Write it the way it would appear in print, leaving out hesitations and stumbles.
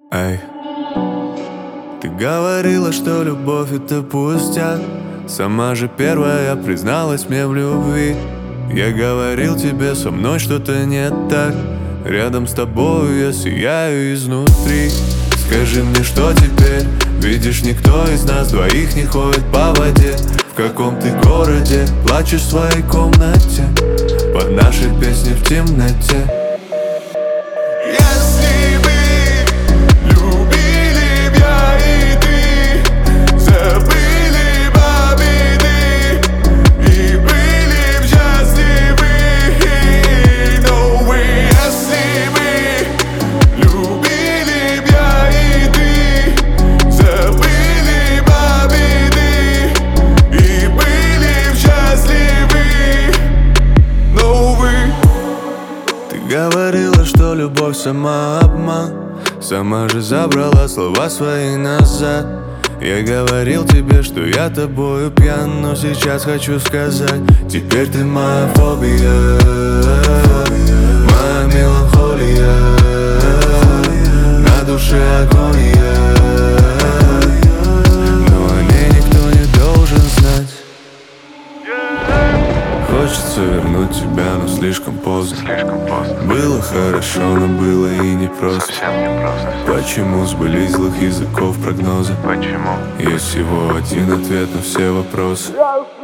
Эй, ты говорила, что любовь это пустяк. Сама же первая призналась мне в любви. Я говорил тебе, со мной что-то не так. Рядом с тобой я сияю изнутри. Скажи мне, что теперь? Видишь, никто из нас двоих не ходит по воде. В каком ты городе? Плачешь в своей комнате под наши песни в темноте. Говорила, что любовь самообман. Сама же забрала слова свои назад. Я говорил тебе, что я тобою пьян, но сейчас хочу сказать: теперь ты моя фобия, моя меланхолия, на душе агония, но о ней никто не должен знать. Хочется вернуть тебя, но слишком поздно. Было хорошо, но было и непросто. Почему сбылись злых языков прогнозы? Есть всего один ответ на все вопросы.